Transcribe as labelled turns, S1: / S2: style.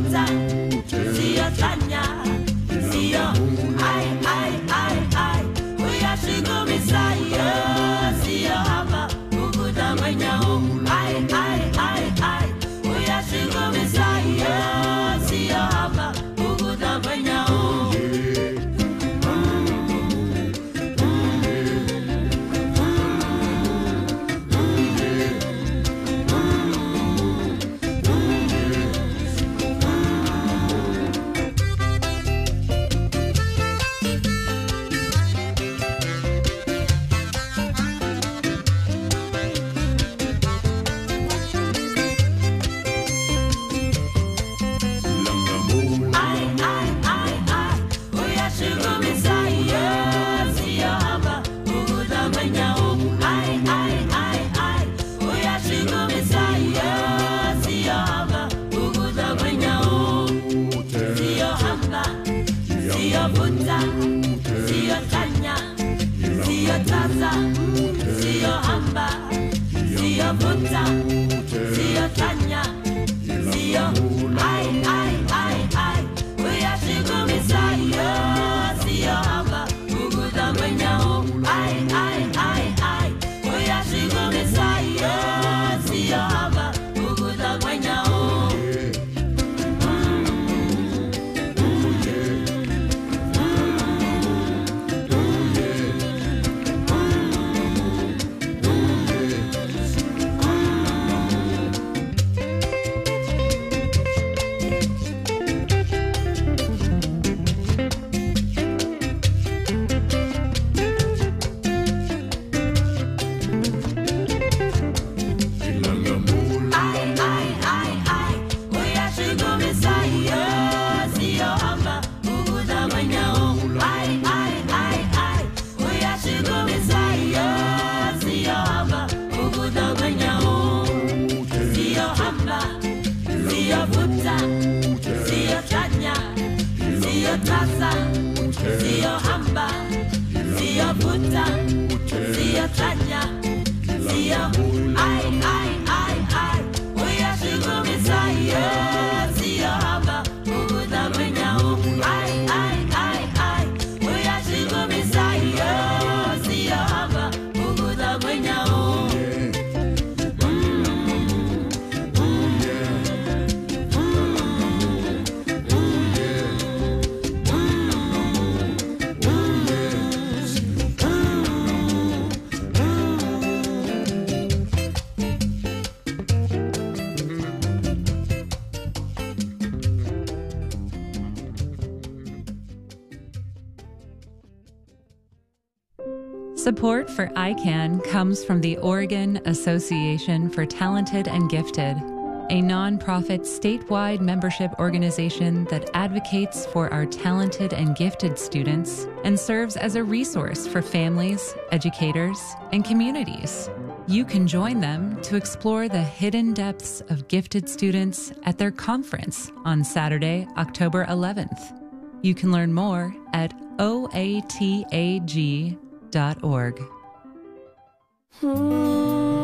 S1: vuta, sio tanya, sio ai, uyashugumisa yo, sio hapa, ukuta mwenyao, ai, uyashugumisa yo, sio hapa, ukuta mwenyao.
S2: Support for ICANN comes from the Oregon Association for Talented and Gifted, a nonprofit statewide membership organization that advocates for our talented and gifted students and serves as a resource for families, educators, and communities. You can join them to explore the hidden depths of gifted students at their conference on Saturday, October 11th. You can learn more at oatag.org.